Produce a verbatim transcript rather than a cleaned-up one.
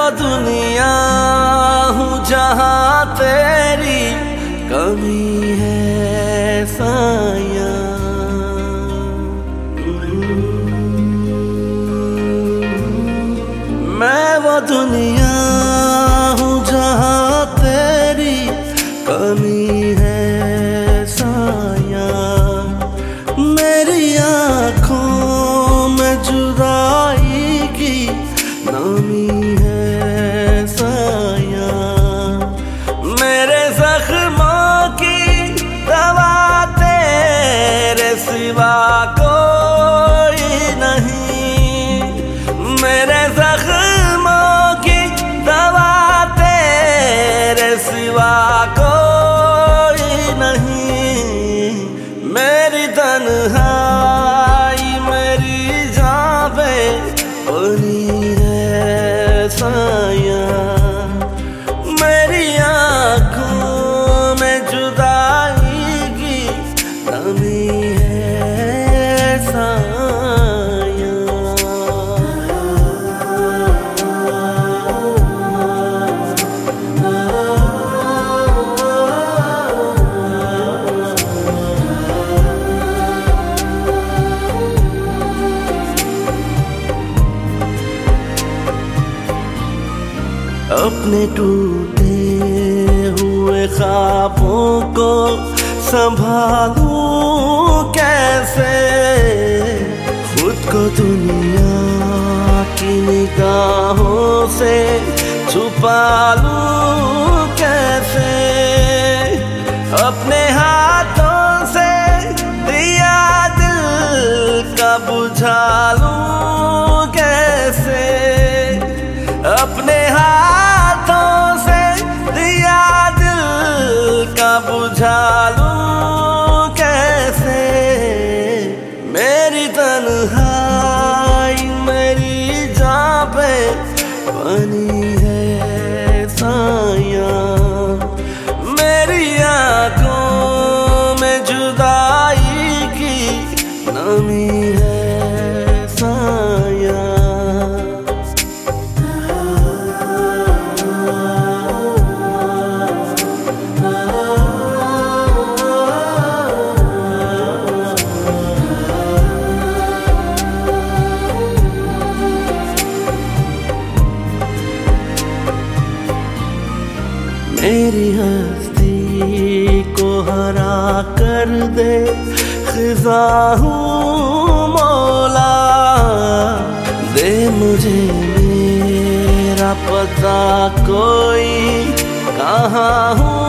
दुनिया हूँ जहाँ तेरी कमी है साया। मैं वो दुनिया हूँ जहाँ तेरी कमी है साया। मेरी आँखों में जुदाई की नामी है साया। मेरे जख्मों की दवा तेरे सिवा कोई नहीं। मेरे जख्मों की दवा तेरे सिवा कोई नहीं। मेरी तन्हाई मेरी जान पे बनी है साया। मेरी आँखों में जुदाई की कमी है साया। अपने टूटे हुए ख्वाबों को संभालूं कैसे। खुद को दुनिया की निगाहों से छुपा लूं कैसे। अपने हाथों से दिया दिल का बुझा लूं कैसे। अपने हाथों से दिया दिल का बुझा लूं कैसे। मेरी तन्हाई मेरी जान पे बनी है साया। मेरी आँखों में जुदाई की नमी है साया। मेरी हस्ती को हरा कर दे खिज़ा हूँ मौला। दे मुझे मेरा पता कोई कहाँ हूँ